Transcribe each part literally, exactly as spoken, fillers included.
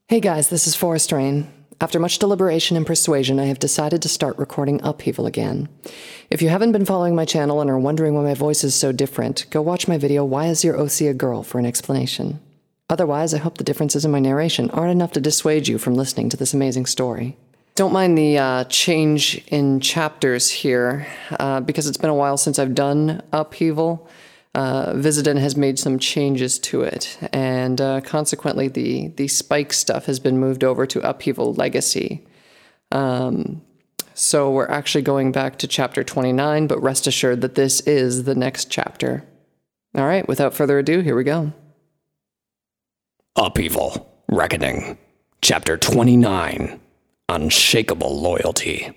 Hey guys, this is Forest Rain. After much deliberation and persuasion, I have decided to start recording Upheaval again. If you haven't been following my channel and are wondering why my voice is so different, go watch my video, Why Is Your O C a Girl, for an explanation. Otherwise, I hope the differences in my narration aren't enough to dissuade you from listening to this amazing story. Don't mind the uh, change in chapters here, uh, because it's been a while since I've done Upheaval. Uh, Vizardin has made some changes to it, and uh, consequently the, the Spike stuff has been moved over to Upheaval Legacy. Um, so we're actually going back to chapter twenty-nine, but rest assured that this is the next chapter. All right, without further ado, here we go. Upheaval Reckoning, chapter twenty-nine, Unshakable Loyalty.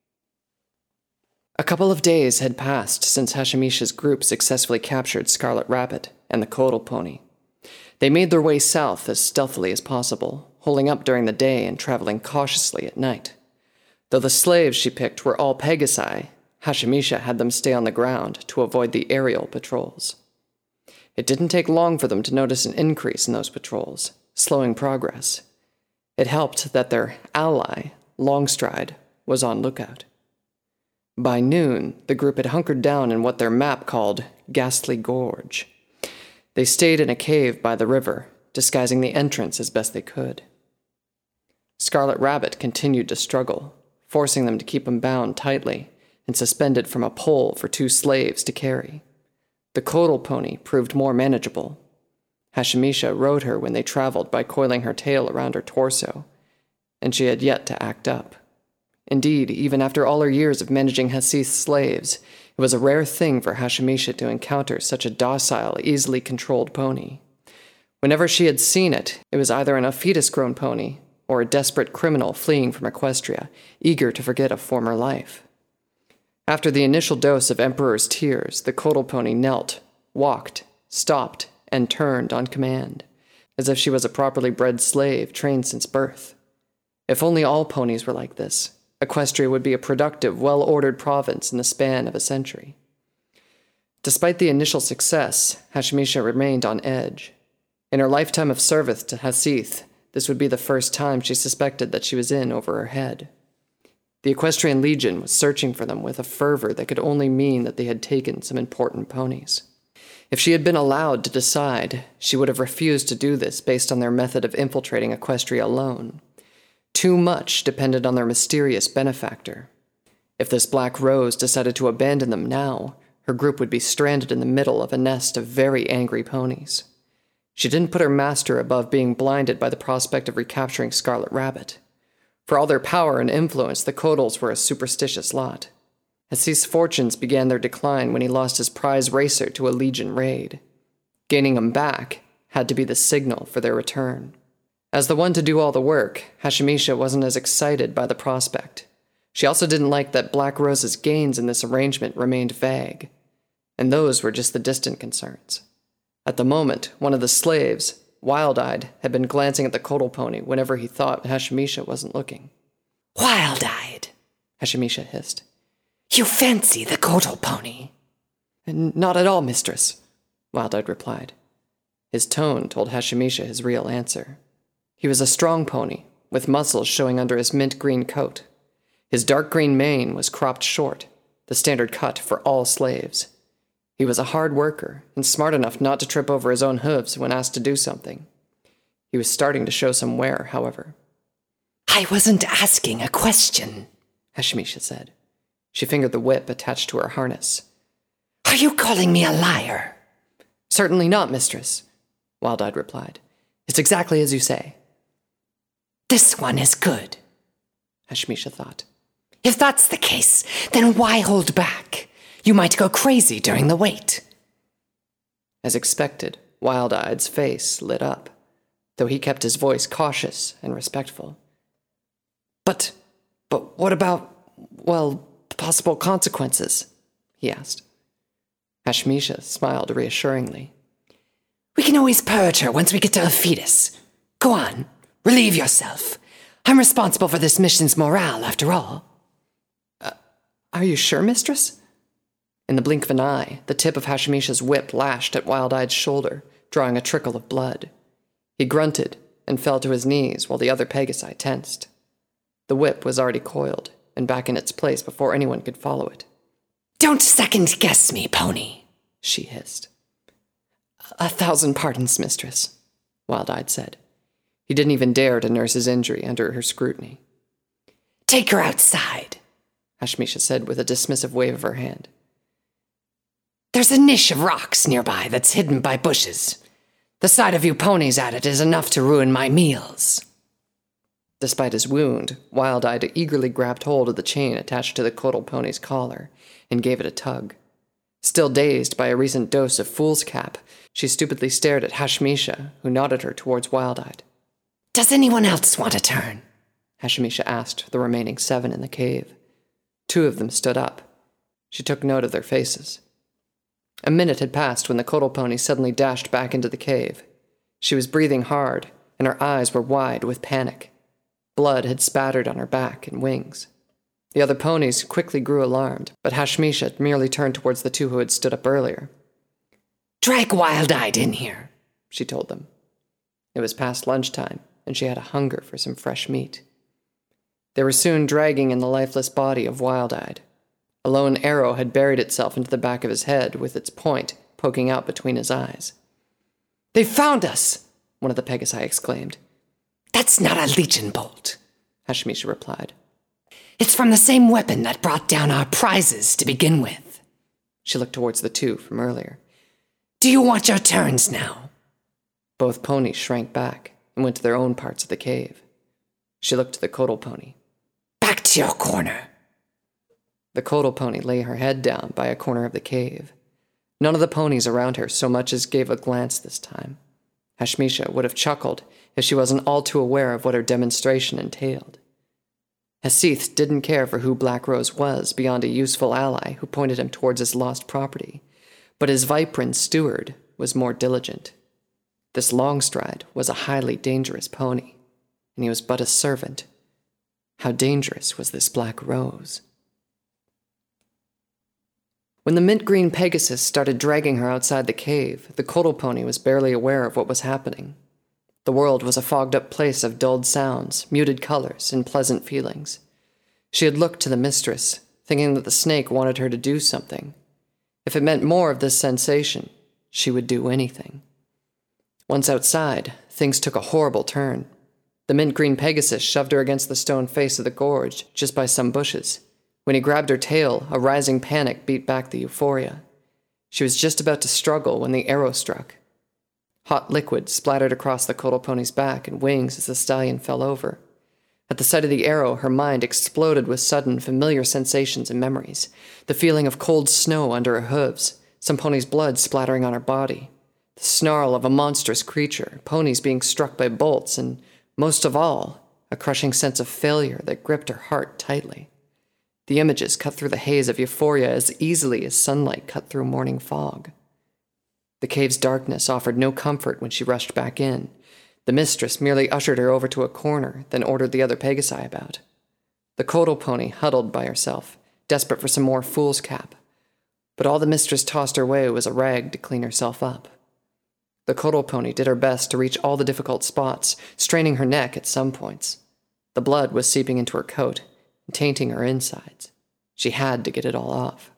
A couple of days had passed since Hashimisha's group successfully captured Scarlet Rabbit and the Kodal Pony. They made their way south as stealthily as possible, holding up during the day and traveling cautiously at night. Though the slaves she picked were all Pegasi, Hashimisha had them stay on the ground to avoid the aerial patrols. It didn't take long for them to notice an increase in those patrols, slowing progress. It helped that their ally, Longstride, was on lookout. By noon, the group had hunkered down in what their map called Ghastly Gorge. They stayed in a cave by the river, disguising the entrance as best they could. Scarlet Rabbit continued to struggle, forcing them to keep him bound tightly and suspended from a pole for two slaves to carry. The Kodal Pony proved more manageable. Hashimisha rode her when they traveled by coiling her tail around her torso, and she had yet to act up. Indeed, even after all her years of managing Hasith's slaves, it was a rare thing for Hashimisha to encounter such a docile, easily controlled pony. Whenever she had seen it, it was either an Ophitis-grown pony or a desperate criminal fleeing from Equestria, eager to forget a former life. After the initial dose of Emperor's Tears, the Kodal Pony knelt, walked, stopped, and turned on command, as if she was a properly bred slave trained since birth. If only all ponies were like this, Equestria would be a productive, well-ordered province in the span of a century. Despite the initial success, Hashimisha remained on edge. In her lifetime of service to Hasith, this would be the first time she suspected that she was in over her head. The Equestrian Legion was searching for them with a fervor that could only mean that they had taken some important ponies. If she had been allowed to decide, she would have refused to do this based on their method of infiltrating Equestria alone. Too much depended on their mysterious benefactor. If this Black Rose decided to abandon them now, her group would be stranded in the middle of a nest of very angry ponies. She didn't put her master above being blinded by the prospect of recapturing Scarlet Rabbit. For all their power and influence, the Kodals were a superstitious lot. Hasith's fortunes began their decline when he lost his prize racer to a Legion raid. Gaining him back had to be the signal for their return. As the one to do all the work, Hashimisha wasn't as excited by the prospect. She also didn't like that Black Rose's gains in this arrangement remained vague, and those were just the distant concerns. At the moment, one of the slaves, Wild-Eyed, had been glancing at the Kodal Pony whenever he thought Hashimisha wasn't looking. "Wild-Eyed," Hashimisha hissed. "You fancy the Kodal Pony?" "Not at all, mistress," Wild-Eyed replied. His tone told Hashimisha his real answer. He was a strong pony, with muscles showing under his mint-green coat. His dark green mane was cropped short, the standard cut for all slaves. He was a hard worker, and smart enough not to trip over his own hooves when asked to do something. He was starting to show some wear, however. "I wasn't asking a question," Hashimisha said. She fingered the whip attached to her harness. "Are you calling me a liar?" "Certainly not, mistress," Wild-Eyed replied. "It's exactly as you say." "This one is good," Hashimisha thought. "If that's the case, then why hold back? You might go crazy during the wait." As expected, Wild-Eyed's face lit up, though he kept his voice cautious and respectful. But, but what about, well, possible consequences?" he asked. Hashimisha smiled reassuringly. "We can always purge her once we get to Ophitis. Go on. Relieve yourself. I'm responsible for this mission's morale, after all." Uh, are you sure, mistress? In the blink of an eye, the tip of Hashimisha's whip lashed at Wild-Eye's shoulder, drawing a trickle of blood. He grunted and fell to his knees while the other Pegasi tensed. The whip was already coiled and back in its place before anyone could follow it. "Don't second-guess me, pony," she hissed. "A thousand pardons, mistress," Wild-Eyed said. He didn't even dare to nurse his injury under her scrutiny. "Take her outside," Hashmisha said with a dismissive wave of her hand. "There's a niche of rocks nearby that's hidden by bushes. The sight of you ponies at it is enough to ruin my meals." Despite his wound, Wild-Eyed eagerly grabbed hold of the chain attached to the Kotal pony's collar and gave it a tug. Still dazed by a recent dose of fool's cap, she stupidly stared at Hashmisha, who nodded her towards Wild-Eyed. "Does anyone else want a turn?" Hashmisha asked the remaining seven in the cave. Two of them stood up. She took note of their faces. A minute had passed when the Kotal pony suddenly dashed back into the cave. She was breathing hard, and her eyes were wide with panic. Blood had spattered on her back and wings. The other ponies quickly grew alarmed, but Hashmisha merely turned towards the two who had stood up earlier. "Drag Wild-Eyed in here," she told them. It was past lunchtime, and she had a hunger for some fresh meat. They were soon dragging in the lifeless body of Wild-Eyed. A lone arrow had buried itself into the back of his head, with its point poking out between his eyes. "They found us!" one of the Pegasi exclaimed. "That's not a legion bolt," Hashmisha replied. "It's from the same weapon that brought down our prizes to begin with." She looked towards the two from earlier. "Do you want your turns now?" Both ponies shrank back and went to their own parts of the cave. She looked to the Kotal pony. "Back to your corner." The Kotal pony lay her head down by a corner of the cave. None of the ponies around her so much as gave a glance this time. Hashmisha would have chuckled if she wasn't all too aware of what her demonstration entailed. Hasith didn't care for who Black Rose was beyond a useful ally who pointed him towards his lost property, but his Viprin steward was more diligent. This Longstride was a highly dangerous pony, and he was but a servant. How dangerous was this Black Rose? When the mint-green Pegasus started dragging her outside the cave, the Kotal pony was barely aware of what was happening. The world was a fogged-up place of dulled sounds, muted colors, and pleasant feelings. She had looked to the mistress, thinking that the snake wanted her to do something. If it meant more of this sensation, she would do anything. Once outside, things took a horrible turn. The mint-green Pegasus shoved her against the stone face of the gorge, just by some bushes. When he grabbed her tail, a rising panic beat back the euphoria. She was just about to struggle when the arrow struck. Hot liquid splattered across the Kotal pony's back and wings as the stallion fell over. At the sight of the arrow, her mind exploded with sudden, familiar sensations and memories. The feeling of cold snow under her hooves, some pony's blood splattering on her body, the snarl of a monstrous creature, ponies being struck by bolts, and, most of all, a crushing sense of failure that gripped her heart tightly. The images cut through the haze of euphoria as easily as sunlight cut through morning fog. The cave's darkness offered no comfort when she rushed back in. The mistress merely ushered her over to a corner, then ordered the other Pegasi about. The Kotal pony huddled by herself, desperate for some more fool's cap. But all the mistress tossed her way was a rag to clean herself up. The Kotal pony did her best to reach all the difficult spots, straining her neck at some points. The blood was seeping into her coat, tainting her insides. She had to get it all off.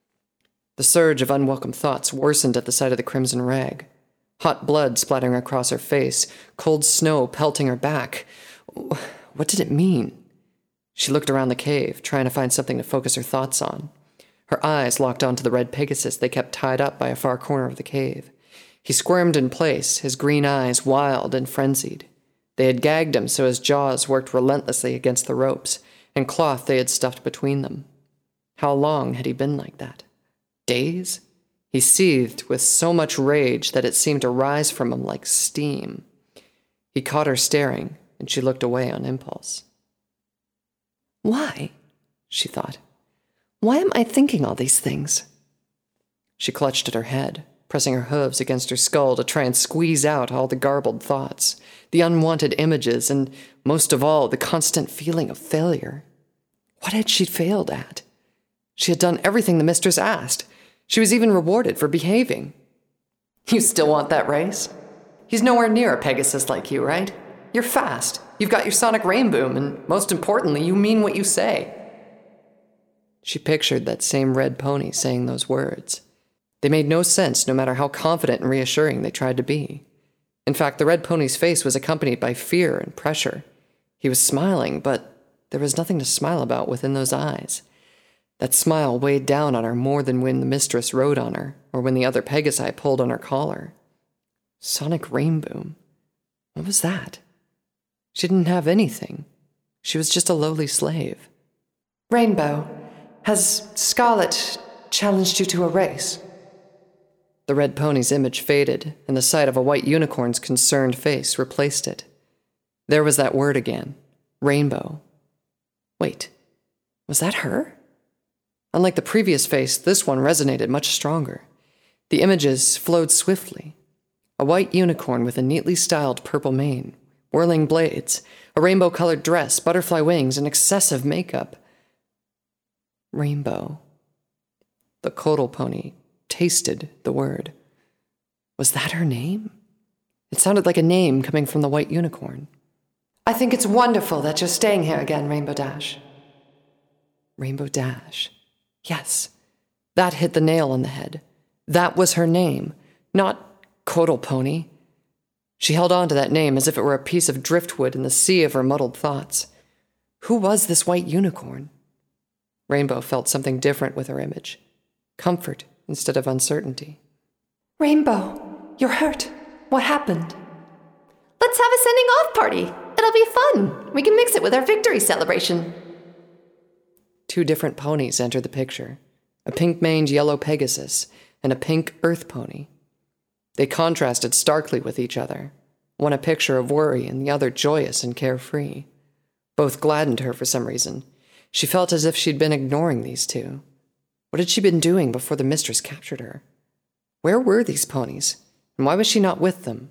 The surge of unwelcome thoughts worsened at the sight of the crimson rag. Hot blood splattering across her face, cold snow pelting her back. What did it mean? She looked around the cave, trying to find something to focus her thoughts on. Her eyes locked onto the red Pegasus they kept tied up by a far corner of the cave. He squirmed in place, his green eyes wild and frenzied. They had gagged him so his jaws worked relentlessly against the ropes, and cloth they had stuffed between them. How long had he been like that? Days? He seethed with so much rage that it seemed to rise from him like steam. He caught her staring, and she looked away on impulse. Why? She thought. Why am I thinking all these things? She clutched at her head, pressing her hooves against her skull to try and squeeze out all the garbled thoughts, the unwanted images, and, most of all, the constant feeling of failure. What had she failed at? She had done everything the mistress asked. She was even rewarded for behaving. You still want that race? He's nowhere near a Pegasus like you, right? You're fast. You've got your sonic rain boom, and most importantly, you mean what you say. She pictured that same red pony saying those words. They made no sense no matter how confident and reassuring they tried to be. In fact, the red pony's face was accompanied by fear and pressure. He was smiling, but there was nothing to smile about within those eyes. That smile weighed down on her more than when the mistress rode on her, or when the other Pegasi pulled on her collar. Sonic rain boom. What was that? She didn't have anything. She was just a lowly slave. Rainbow, has Scarlet challenged you to a race? The red pony's image faded, and the sight of a white unicorn's concerned face replaced it. There was that word again. Rainbow. Wait, was that her? Unlike the previous face, this one resonated much stronger. The images flowed swiftly. A white unicorn with a neatly styled purple mane, whirling blades, a rainbow-colored dress, butterfly wings, and excessive makeup. Rainbow. The Kotal pony tasted the word. Was that her name? It sounded like a name coming from the white unicorn. I think it's wonderful that you're staying here again, Rainbow Dash. Rainbow Dash. Yes, that hit the nail on the head. That was her name, not Kotal pony. She held on to that name as if it were a piece of driftwood in the sea of her muddled thoughts. Who was this white unicorn? Rainbow felt something different with her image. Comfort instead of uncertainty. Rainbow, you're hurt. What happened? Let's have a sending off party. It'll be fun. We can mix it with our victory celebration. Two different ponies entered the picture. A pink-maned yellow Pegasus and a pink earth pony. They contrasted starkly with each other, one a picture of worry and the other joyous and carefree. Both gladdened her for some reason. She felt as if she'd been ignoring these two. What had she been doing before the mistress captured her? Where were these ponies, and why was she not with them?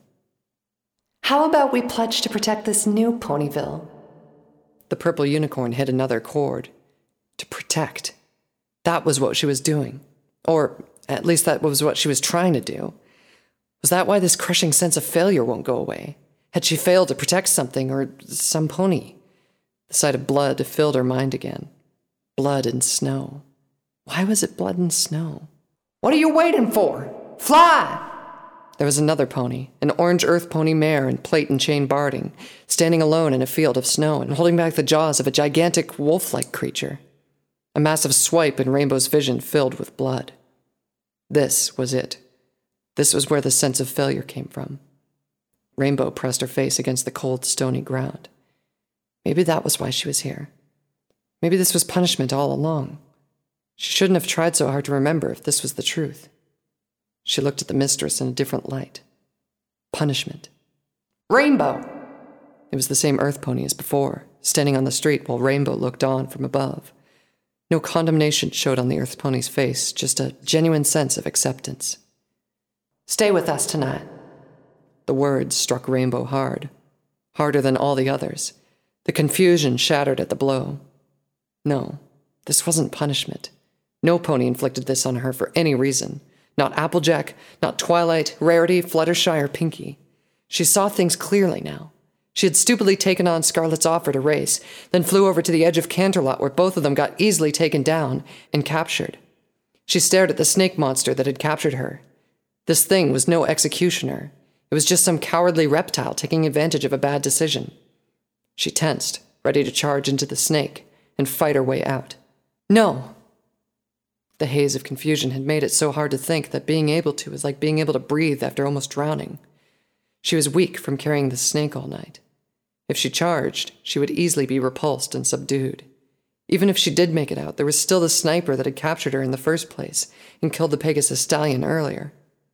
How about we pledge to protect this new Ponyville? The purple unicorn hit another chord. To protect. That was what she was doing. Or, at least that was what she was trying to do. Was that why this crushing sense of failure won't go away? Had she failed to protect something or some pony? The sight of blood filled her mind again. Blood and snow. Why was it blood and snow? What are you waiting for? Fly! There was another pony, an orange earth pony mare in plate and chain barding, standing alone in a field of snow and holding back the jaws of a gigantic wolf-like creature. A massive swipe in Rainbow's vision filled with blood. This was it. This was where the sense of failure came from. Rainbow pressed her face against the cold, stony ground. Maybe that was why she was here. Maybe this was punishment all along. She shouldn't have tried so hard to remember if this was the truth. She looked at the mistress in a different light. Punishment. Rainbow! It was the same earth pony as before, standing on the street while Rainbow looked on from above. No condemnation showed on the earth pony's face, just a genuine sense of acceptance. Stay with us tonight. The words struck Rainbow hard, harder than all the others. The confusion shattered at the blow. No, this wasn't punishment. No pony inflicted this on her for any reason. Not Applejack, not Twilight, Rarity, Fluttershy, or Pinkie. She saw things clearly now. She had stupidly taken on Scarlet's offer to race, then flew over to the edge of Canterlot where both of them got easily taken down and captured. She stared at the snake monster that had captured her. This thing was no executioner. It was just some cowardly reptile taking advantage of a bad decision. She tensed, ready to charge into the snake and fight her way out. No! The haze of confusion had made it so hard to think that being able to was like being able to breathe after almost drowning. She was weak from carrying the snake all night. If she charged, she would easily be repulsed and subdued. Even if she did make it out, there was still the sniper that had captured her in the first place and killed the Pegasus stallion earlier.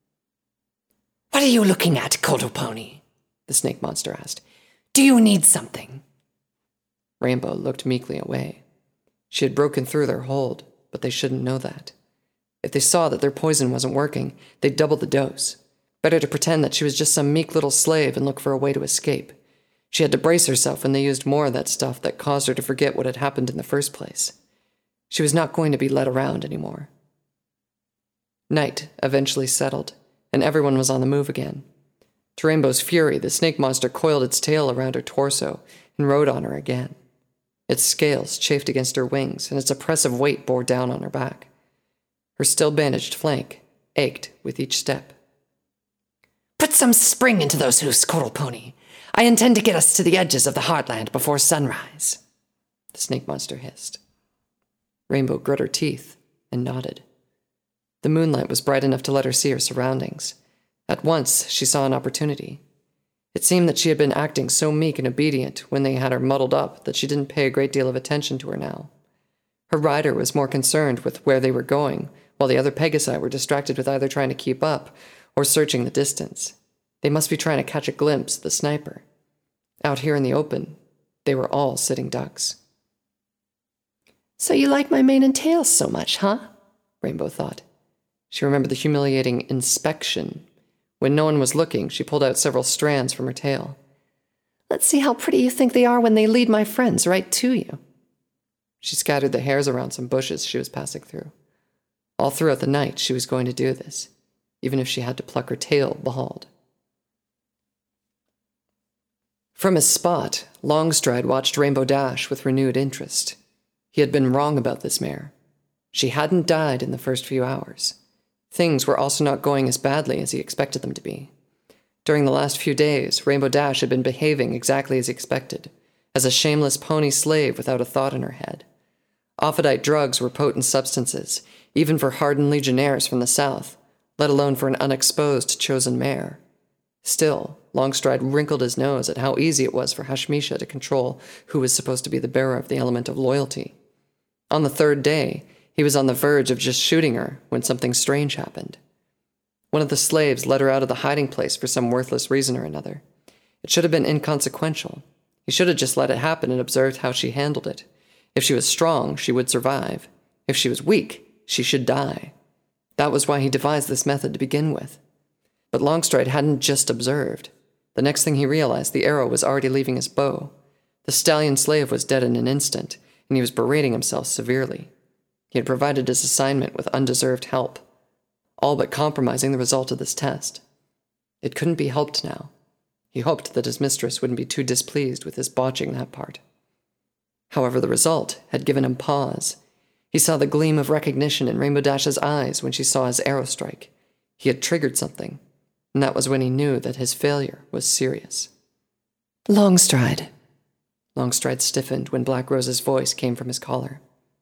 What are you looking at, Kotal pony? The snake monster asked. Do you need something? Rainbow looked meekly away. She had broken through their hold, but they shouldn't know that. If they saw that their poison wasn't working, they'd double the dose. Better to pretend that she was just some meek little slave and look for a way to escape. She had to brace herself when they used more of that stuff that caused her to forget what had happened in the first place. She was not going to be led around anymore. Night eventually settled, and everyone was on the move again. To Rainbow's fury, the snake monster coiled its tail around her torso and rode on her again. Its scales chafed against her wings, and its oppressive weight bore down on her back. Her still bandaged flank ached with each step. Put some spring into those hoofs, Coral Pony. I intend to get us to the edges of the Heartland before sunrise, the snake monster hissed. Rainbow grit her teeth and nodded. The moonlight was bright enough to let her see her surroundings. At once, she saw an opportunity. It seemed that she had been acting so meek and obedient when they had her muddled up that she didn't pay a great deal of attention to her now. Her rider was more concerned with where they were going, while the other Pegasi were distracted with either trying to keep up or searching the distance. They must be trying to catch a glimpse of the sniper. Out here in the open, they were all sitting ducks. So you like my mane and tail so much, huh? Rainbow thought. She remembered the humiliating inspection. When no one was looking, she pulled out several strands from her tail. Let's see how pretty you think they are when they lead my friends right to you. She scattered the hairs around some bushes she was passing through. All throughout the night, she was going to do this, even if she had to pluck her tail bald. From his spot, Longstride watched Rainbow Dash with renewed interest. He had been wrong about this mare. She hadn't died in the first few hours. Things were also not going as badly as he expected them to be. During the last few days, Rainbow Dash had been behaving exactly as he expected, as a shameless pony slave without a thought in her head. Ophidite drugs were potent substances, even for hardened legionnaires from the south, let alone for an unexposed chosen mare. Still, Longstride wrinkled his nose at how easy it was for Hashmisha to control who was supposed to be the bearer of the element of loyalty. On the third day, he was on the verge of just shooting her when something strange happened. One of the slaves led her out of the hiding place for some worthless reason or another. It should have been inconsequential. He should have just let it happen and observed how she handled it. If she was strong, she would survive. If she was weak, she should die. That was why he devised this method to begin with. But Longstride hadn't just observed. The next thing he realized, the arrow was already leaving his bow. The stallion slave was dead in an instant, and he was berating himself severely. He had provided his assignment with undeserved help, all but compromising the result of this test. It couldn't be helped now. He hoped that his mistress wouldn't be too displeased with his botching that part. However, the result had given him pause. He saw the gleam of recognition in Rainbow Dash's eyes when she saw his arrow strike. He had triggered something, and that was when he knew that his failure was serious. Longstride. Longstride stiffened when Black Rose's voice came from his collar.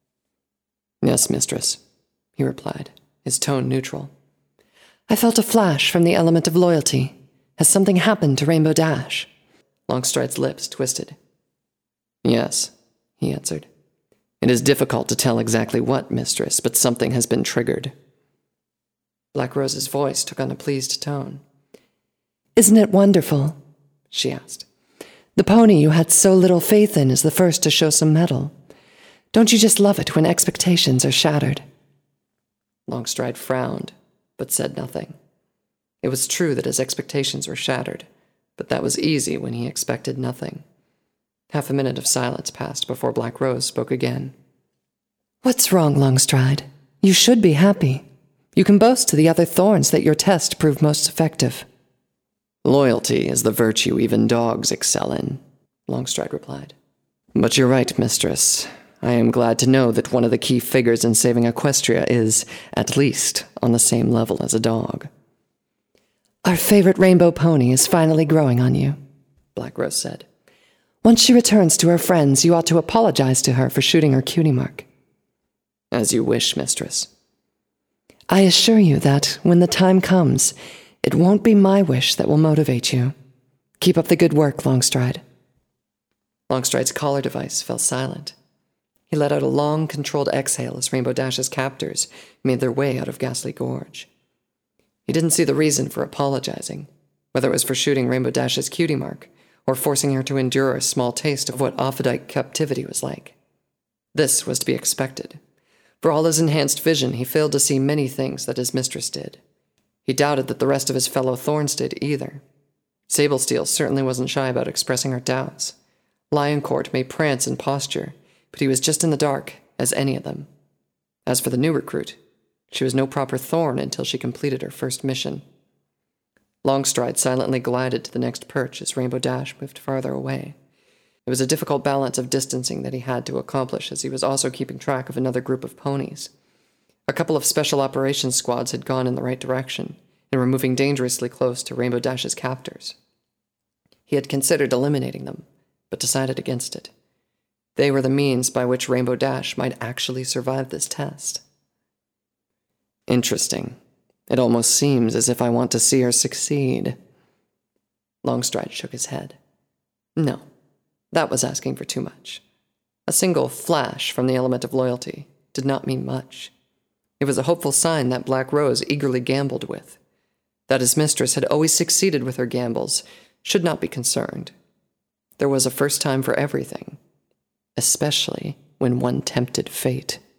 Yes, mistress, he replied, his tone neutral. I felt a flash from the element of loyalty. Has something happened to Rainbow Dash? Longstride's lips twisted. Yes, he answered. It is difficult to tell exactly what, mistress, but something has been triggered. Black Rose's voice took on a pleased tone. Isn't it wonderful? She asked. The pony you had so little faith in is the first to show some mettle. Don't you just love it when expectations are shattered? Longstride frowned, but said nothing. It was true that his expectations were shattered, but that was easy when he expected nothing. Half a minute of silence passed before Black Rose spoke again. What's wrong, Longstride? You should be happy. You can boast to the other thorns that your test proved most effective. Loyalty is the virtue even dogs excel in, Longstride replied. But you're right, mistress. I am glad to know that one of the key figures in saving Equestria is, at least, on the same level as a dog. Our favorite rainbow pony is finally growing on you, Black Rose said. Once she returns to her friends, you ought to apologize to her for shooting her cutie mark. As you wish, mistress. I assure you that, when the time comes, it won't be my wish that will motivate you. Keep up the good work, Longstride. Longstride's collar device fell silent. He let out a long, controlled exhale as Rainbow Dash's captors made their way out of Ghastly Gorge. He didn't see the reason for apologizing, whether it was for shooting Rainbow Dash's cutie mark or forcing her to endure a small taste of what Ophidite captivity was like. This was to be expected. For all his enhanced vision, he failed to see many things that his mistress did. He doubted that the rest of his fellow Thorns did either. Sablesteel certainly wasn't shy about expressing her doubts. Lioncourt may prance in posture, but he was just in the dark as any of them. As for the new recruit, she was no proper Thorn until she completed her first mission. Longstride silently glided to the next perch as Rainbow Dash moved farther away. It was a difficult balance of distancing that he had to accomplish, as he was also keeping track of another group of ponies. A couple of special operations squads had gone in the right direction and were moving dangerously close to Rainbow Dash's captors. He had considered eliminating them, but decided against it. They were the means by which Rainbow Dash might actually survive this test. Interesting. It almost seems as if I want to see her succeed. Longstride shook his head. No, that was asking for too much. A single flash from the element of loyalty did not mean much. It was a hopeful sign that Black Rose eagerly gambled with. That his mistress had always succeeded with her gambles should not be concerned. There was a first time for everything, especially when one tempted fate.